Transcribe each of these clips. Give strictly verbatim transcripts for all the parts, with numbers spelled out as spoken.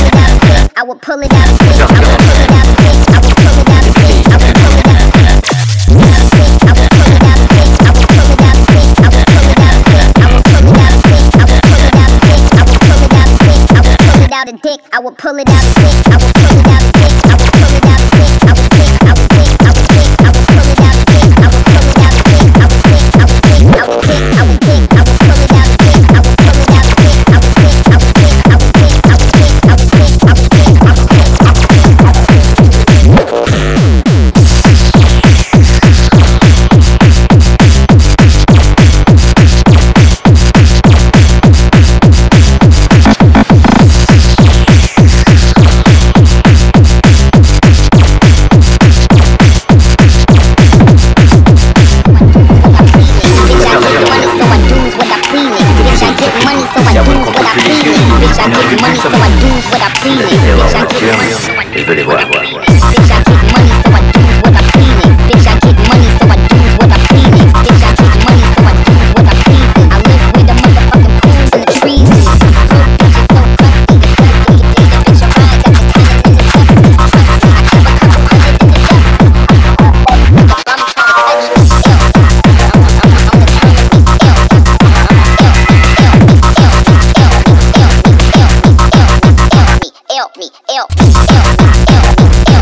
I will pull it out of dick. I will pull it out of dick. I will pull it out of dick. I will pull it out of dick. I will pull it out of dick. I will pull it out of dick. I will pull it out of dick. I will pull it out of dick. I will pull it out of dick. I will pull it out of dick. I will pull it out of dick. I will pull it out of dick. I will pull it out of dick. I will pull it out of dick. I will pull it out of dick. I will dick. I will dick. I will dick. I will pull it out of dick. I will pull it out of dick. I will dick. I will dick. I will dick. I will dick. I will pull it out of dick. I will pull it out of dick. I will dick. I will dick. I will dick. I will dick. I will dick. I will dick. I will Je veux les voir. Help me, help me, help me, help me, help me.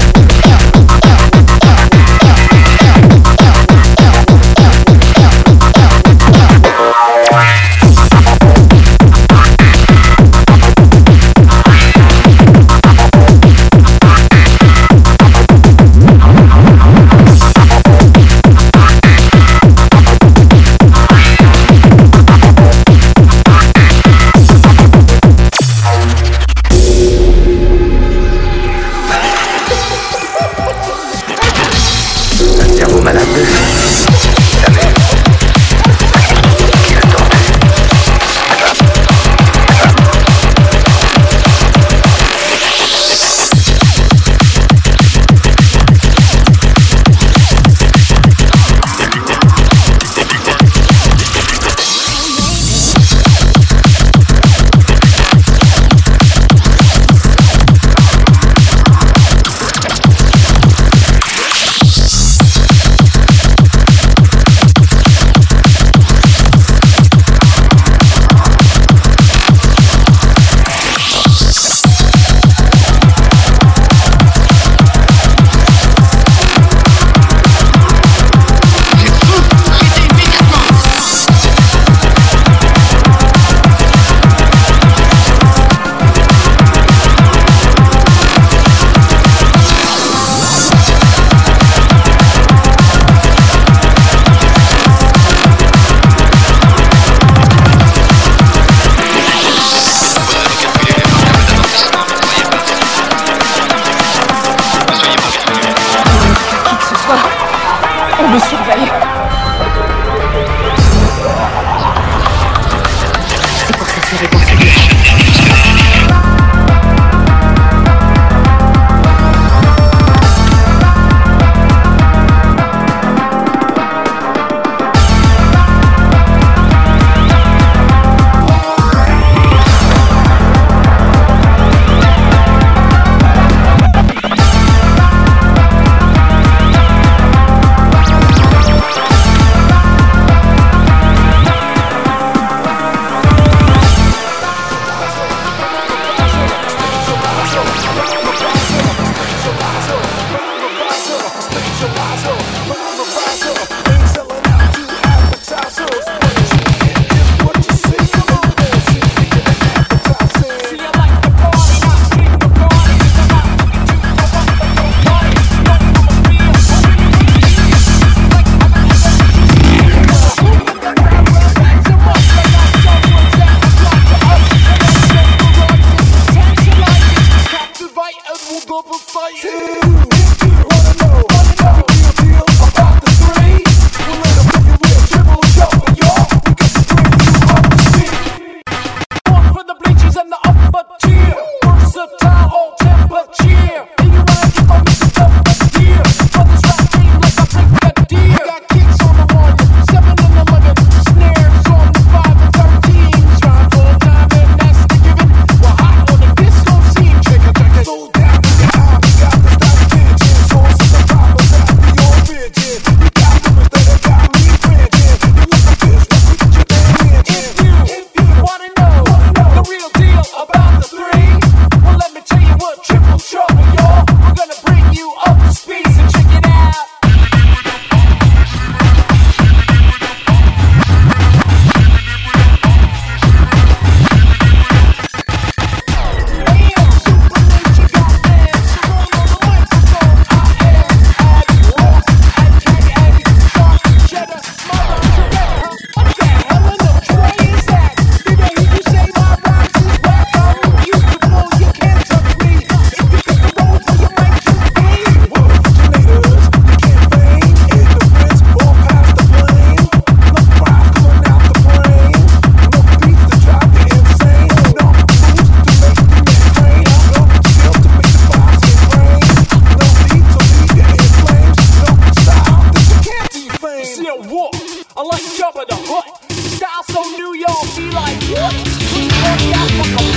What? Style so New York, be like, what? Put your body out like a